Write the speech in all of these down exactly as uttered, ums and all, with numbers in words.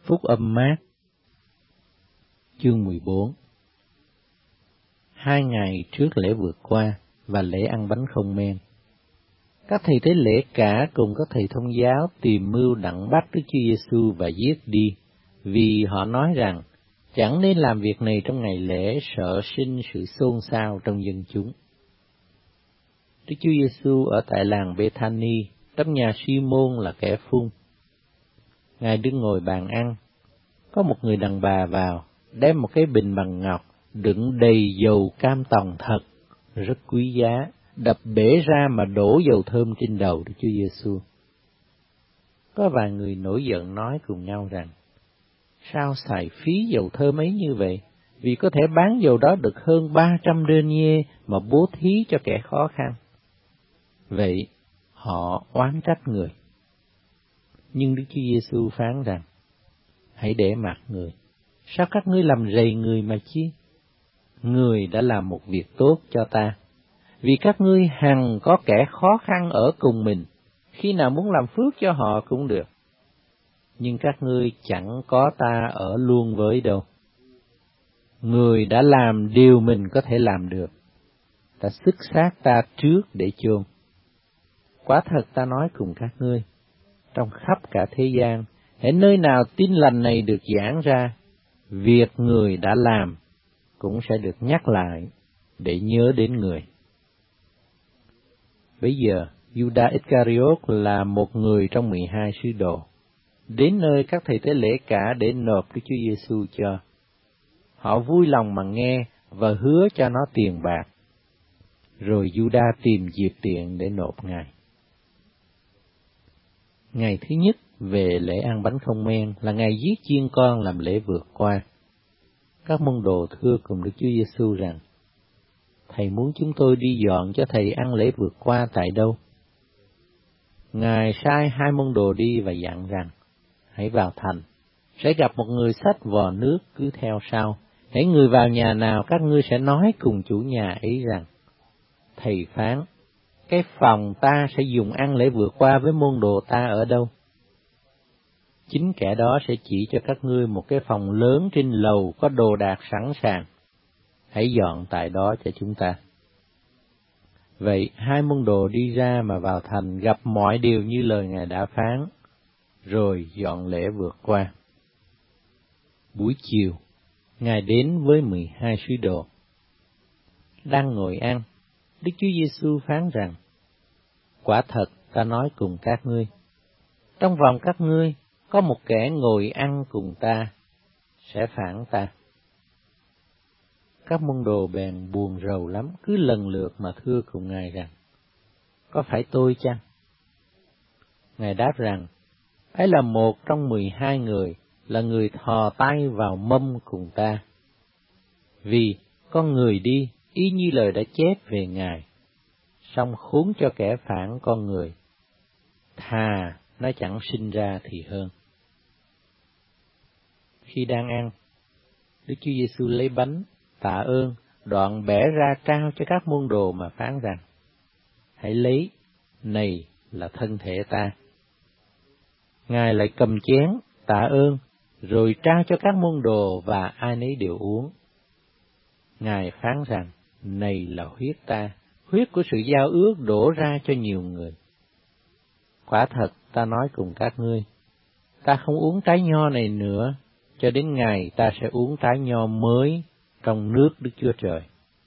Phúc âm Mác, chương mười bốn. Hai ngày trước lễ vượt qua và lễ ăn bánh không men, các thầy tế lễ cả cùng các thầy thông giáo tìm mưu đặng bắt Đức Chúa Giêsu và giết đi, vì họ nói rằng chẳng nên làm việc này trong ngày lễ, sợ sinh sự xôn xao trong dân chúng. Đức Chúa Giêsu ở tại làng Bê-tha-ni, trong nhà Si-môn là kẻ phun. Ngài đứng ngồi bàn ăn, có một người đàn bà vào, đem một cái bình bằng ngọc, đựng đầy dầu cam tòng thật, rất quý giá, đập bể ra mà đổ dầu thơm trên đầu Đức Chúa Giêsu. Có vài người nổi giận nói cùng nhau rằng, sao xài phí dầu thơm ấy như vậy, vì có thể bán dầu đó được hơn ba trăm denier mà bố thí cho kẻ khó khăn. Vậy, họ oán trách người. Nhưng Đức Chúa Giêsu phán rằng, hãy để mặc người, sao các ngươi làm rầy người mà chi? Người đã làm một việc tốt cho ta, vì các ngươi hằng có kẻ khó khăn ở cùng mình, khi nào muốn làm phước cho họ cũng được. Nhưng các ngươi chẳng có ta ở luôn với đâu. Người đã làm điều mình có thể làm được, ta xức xác ta trước để chôn. Quả thật ta nói cùng các ngươi, trong khắp cả thế gian, hễ nơi nào tin lành này được giảng ra, việc người đã làm cũng sẽ được nhắc lại để nhớ đến người. Bây giờ, Judas Iscariot là một người trong mười hai sứ đồ, đến nơi các thầy tế lễ cả để nộp Đức Chúa Giêsu cho. Họ vui lòng mà nghe và hứa cho nó tiền bạc. Rồi Judas tìm dịp tiện để nộp Ngài. Ngày thứ nhất về lễ ăn bánh không men là ngày giết chiên con làm lễ vượt qua. Các môn đồ thưa cùng Đức Chúa Giêsu rằng, Thầy muốn chúng tôi đi dọn cho Thầy ăn lễ vượt qua tại đâu? Ngài sai hai môn đồ đi và dặn rằng, hãy vào thành, sẽ gặp một người xách vò nước cứ theo sau. Hãy người vào nhà nào các ngươi sẽ nói cùng chủ nhà ấy rằng, Thầy phán, cái phòng ta sẽ dùng ăn lễ vượt qua với môn đồ ta ở đâu? Chính kẻ đó sẽ chỉ cho các ngươi một cái phòng lớn trên lầu có đồ đạc sẵn sàng. Hãy dọn tại đó cho chúng ta. Vậy hai môn đồ đi ra mà vào thành, gặp mọi điều như lời Ngài đã phán, rồi dọn lễ vượt qua. Buổi chiều, Ngài đến với mười hai sứ đồ. Đang ngồi ăn, Đức Chúa Giêsu phán rằng, quả thật ta nói cùng các ngươi, trong vòng các ngươi có một kẻ ngồi ăn cùng ta, sẽ phản ta. Các môn đồ bèn buồn rầu lắm, cứ lần lượt mà thưa cùng Ngài rằng, có phải tôi chăng? Ngài đáp rằng, ấy là một trong mười hai người, là người thò tay vào mâm cùng ta. Vì con người đi, y như lời đã chép về Ngài, song khốn cho kẻ phản con người, thà nó chẳng sinh ra thì hơn. Khi đang ăn, Đức Chúa Giêsu lấy bánh, tạ ơn, đoạn bẻ ra trao cho các môn đồ mà phán rằng, hãy lấy, này là thân thể ta. Ngài lại cầm chén, tạ ơn, rồi trao cho các môn đồ và ai nấy đều uống. Ngài phán rằng, này là huyết ta, huyết của sự giao ước đổ ra cho nhiều người. Quả thật ta nói cùng các ngươi, ta không uống trái nho này nữa, cho đến ngày ta sẽ uống trái nho mới trong nước Đức Chúa Trời.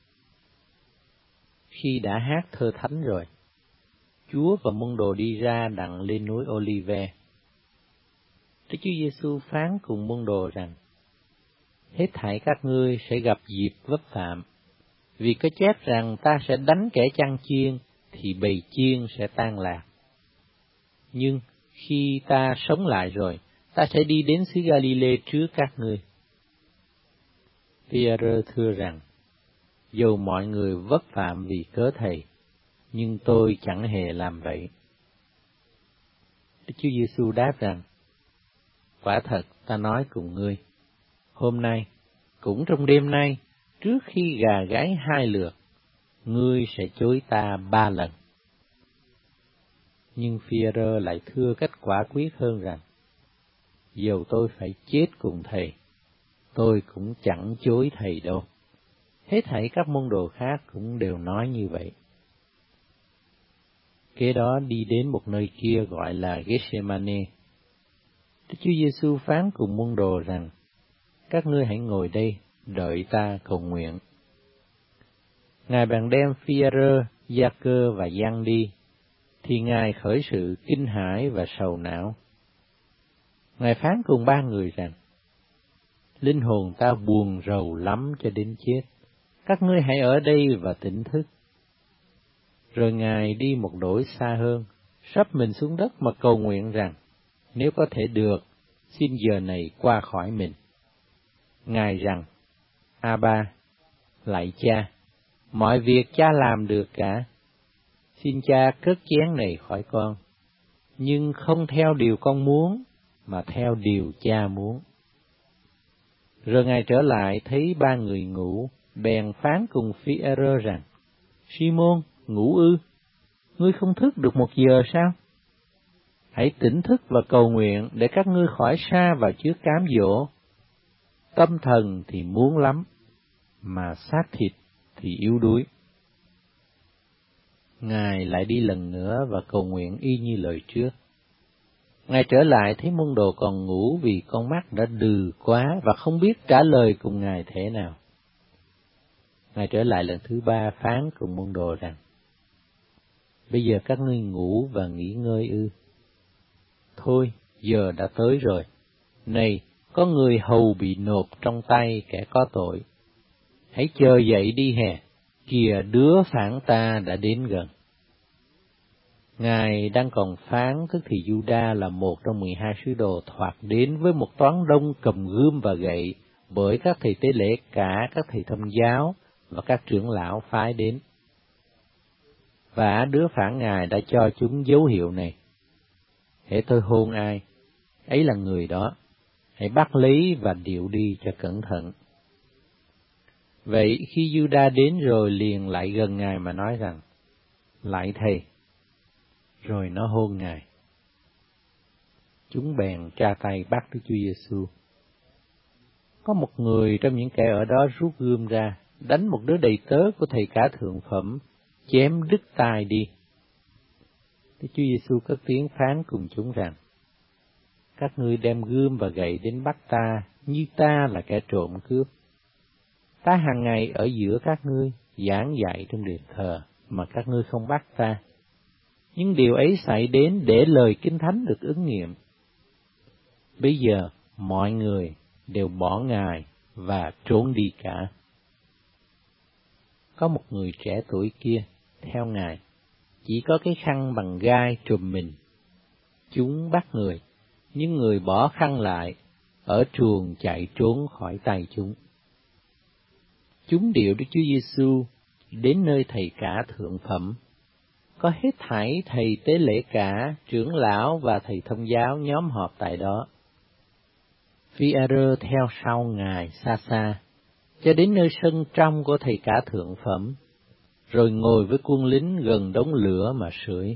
Khi đã hát thơ thánh rồi, Chúa và môn đồ đi ra đặng lên núi Olive. Đức Chúa Giêsu phán cùng môn đồ rằng, hết thảy các ngươi sẽ gặp dịp vấp phạm, vì có chép rằng ta sẽ đánh kẻ chăn chiên, thì bầy chiên sẽ tan lạc. Nhưng khi ta sống lại rồi, ta sẽ đi đến xứ Galilee trước các ngươi. Phi-e-rơ thưa rằng, dầu mọi người vấp phạm vì cớ Thầy, nhưng tôi chẳng hề làm vậy. Đức Chúa Giêsu đáp rằng, quả thật ta nói cùng ngươi, hôm nay, cũng trong đêm nay, trước khi gà gáy hai lượt, ngươi sẽ chối ta ba lần. Nhưng Phi-e-rơ lại thưa cách quả quyết hơn rằng, dầu tôi phải chết cùng thầy, tôi cũng chẳng chối thầy đâu. Hết thảy các môn đồ khác cũng đều nói như vậy. Kế đó đi đến một nơi kia gọi là Gethsemane. Đức Chúa Giêsu phán cùng môn đồ rằng, các ngươi hãy ngồi đây, đợi ta cầu nguyện. Ngài bèn đem Phi-e-rơ, Gia-cơ và Giăng đi, thì Ngài khởi sự kinh hãi và sầu não. Ngài phán cùng ba người rằng, linh hồn ta buồn rầu lắm cho đến chết, các ngươi hãy ở đây và tỉnh thức. Rồi Ngài đi một đổi xa hơn, sắp mình xuống đất mà cầu nguyện rằng, nếu có thể được, xin giờ này qua khỏi mình. Ngài rằng, A-ba, lạy Cha, mọi việc Cha làm được cả. Xin Cha cất chén này khỏi con, nhưng không theo điều con muốn, mà theo điều Cha muốn. Rồi Ngài trở lại thấy ba người ngủ, bèn phán cùng Phi-e-rơ rằng, Si-môn, ngủ ư? Ngươi không thức được một giờ sao? Hãy tỉnh thức và cầu nguyện để các ngươi khỏi sa vào trước cám dỗ. Tâm thần thì muốn lắm, mà xác thịt thì yếu đuối. Ngài lại đi lần nữa và cầu nguyện y như lời trước. Ngài trở lại thấy môn đồ còn ngủ vì con mắt đã đừ quá và không biết trả lời cùng Ngài thế nào. Ngài trở lại lần thứ ba phán cùng môn đồ rằng, bây giờ các ngươi ngủ và nghỉ ngơi ư? Thôi, giờ đã tới rồi. Này, có người hầu bị nộp trong tay kẻ có tội. Hãy chờ dậy đi hè, kìa đứa phản ta đã đến gần. Ngài đang còn phán, tức thì Giu-đa là một trong mười hai sứ đồ thoạt đến với một toán đông cầm gươm và gậy, bởi các thầy tế lễ cả các thầy thông giáo và các trưởng lão phái đến. Và đứa phản Ngài đã cho chúng dấu hiệu này: hễ tôi hôn ai, ấy là người đó, hãy bắt lấy và điệu đi cho cẩn thận. Vậy khi Giu-đa đến rồi liền lại gần Ngài mà nói rằng, lạy thầy, rồi nó hôn Ngài. Chúng bèn tra tay bắt Đức Chúa Giêsu. Có một người trong những kẻ ở đó rút gươm ra, đánh một đứa đầy tớ của thầy cả thượng phẩm, chém đứt tai đi. Đức Chúa Giêsu cất tiếng phán cùng chúng rằng, các ngươi đem gươm và gậy đến bắt ta, như ta là kẻ trộm cướp. Ta hàng ngày ở giữa các ngươi, giảng dạy trong đền thờ, mà các ngươi không bắt ta. Nhưng điều ấy xảy đến để lời Kinh Thánh được ứng nghiệm. Bây giờ, mọi người đều bỏ Ngài và trốn đi cả. Có một người trẻ tuổi kia, theo Ngài, chỉ có cái khăn bằng gai trùm mình. Chúng bắt người, nhưng người bỏ khăn lại, ở truồng chạy trốn khỏi tay chúng. Chúng điệu Đức Chúa Giêsu đến nơi thầy cả thượng phẩm. Có hết thảy thầy tế lễ cả, trưởng lão và thầy thông giáo nhóm họp tại đó. Phi-e-rơ theo sau Ngài xa xa, cho đến nơi sân trong của thầy cả thượng phẩm, rồi ngồi với quân lính gần đống lửa mà sưởi.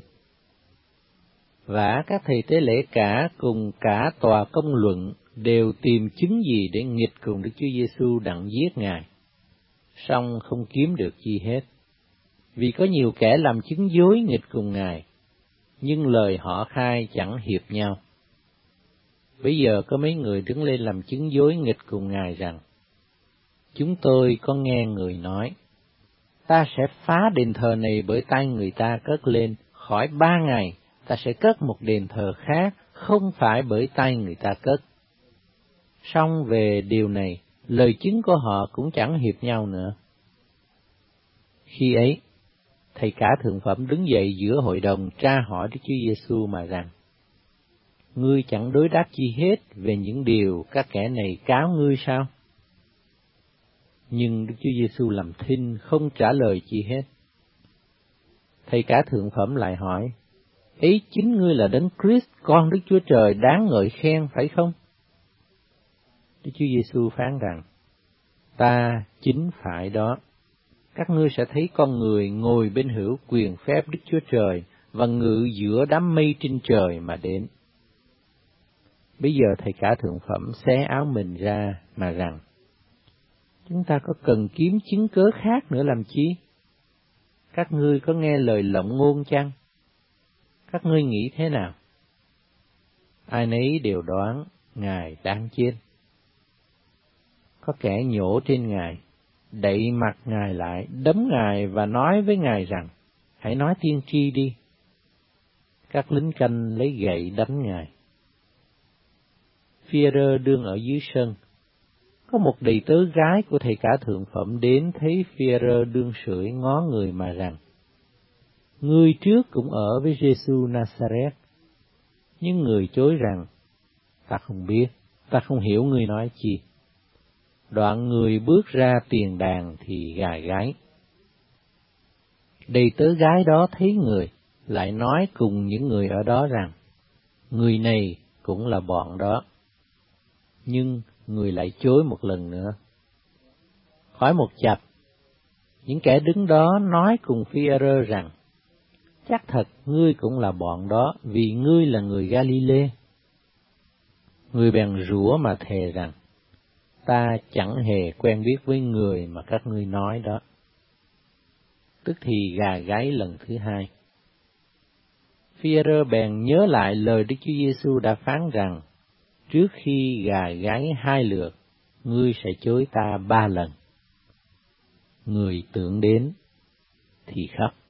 Và các thầy tế lễ cả cùng cả tòa công luận đều tìm chứng gì để nghịch cùng Đức Chúa Giêsu đặng giết Ngài, song không kiếm được chi hết, vì có nhiều kẻ làm chứng dối nghịch cùng Ngài, nhưng lời họ khai chẳng hiệp nhau. Bây giờ có mấy người đứng lên làm chứng dối nghịch cùng Ngài rằng, chúng tôi có nghe người nói, ta sẽ phá đền thờ này bởi tay người ta cất lên, khỏi ba ngày ta sẽ cất một đền thờ khác, không phải bởi tay người ta cất. Song về điều này, lời chứng của họ cũng chẳng hiệp nhau nữa. Khi ấy, thầy cả thượng phẩm đứng dậy giữa hội đồng tra hỏi Đức Chúa Giêsu mà rằng, ngươi chẳng đối đáp chi hết về những điều các kẻ này cáo ngươi sao? Nhưng Đức Chúa Giêsu làm thinh không trả lời chi hết. Thầy cả thượng phẩm lại hỏi, ấy chính ngươi là Đấng Christ, con Đức Chúa Trời đáng ngợi khen phải không? Đức Chúa Giêsu phán rằng, ta chính phải đó. Các ngươi sẽ thấy con người ngồi bên hữu quyền phép Đức Chúa Trời và ngự giữa đám mây trên trời mà đến. Bây giờ thầy cả thượng phẩm xé áo mình ra mà rằng, chúng ta có cần kiếm chứng cớ khác nữa làm chi? Các ngươi có nghe lời lộng ngôn chăng? Các ngươi nghĩ thế nào? Ai nấy đều đoán Ngài đang chết. Có kẻ nhổ trên Ngài, đậy mặt Ngài lại, đấm Ngài và nói với Ngài rằng, hãy nói tiên tri đi. Các lính canh lấy gậy đánh Ngài. Phi-e-rơ đương ở dưới sân. Có một đầy tớ gái của thầy cả thượng phẩm đến thấy Phi-e-rơ đương sưởi ngó người mà rằng, ngươi trước cũng ở với Giê-xu Na-sa-rét. Nhưng người chối rằng, ta không biết, ta không hiểu ngươi nói chi. Đoạn người bước ra tiền đàn thì gà gáy. Đầy tớ gái đó thấy người, lại nói cùng những người ở đó rằng, người này cũng là bọn đó. Nhưng người lại chối một lần nữa. Hỏi một chập, những kẻ đứng đó nói cùng Phi-e-rơ rằng, chắc thật ngươi cũng là bọn đó, vì ngươi là người Ga-li-lê. Người bèn rủa mà thề rằng, ta chẳng hề quen biết với người mà các ngươi nói đó. Tức thì gà gáy lần thứ hai. Phi-e-rơ bèn nhớ lại lời Đức Chúa Giê-xu đã phán rằng, trước khi gà gáy hai lượt, ngươi sẽ chối ta ba lần. Người tưởng đến thì khóc.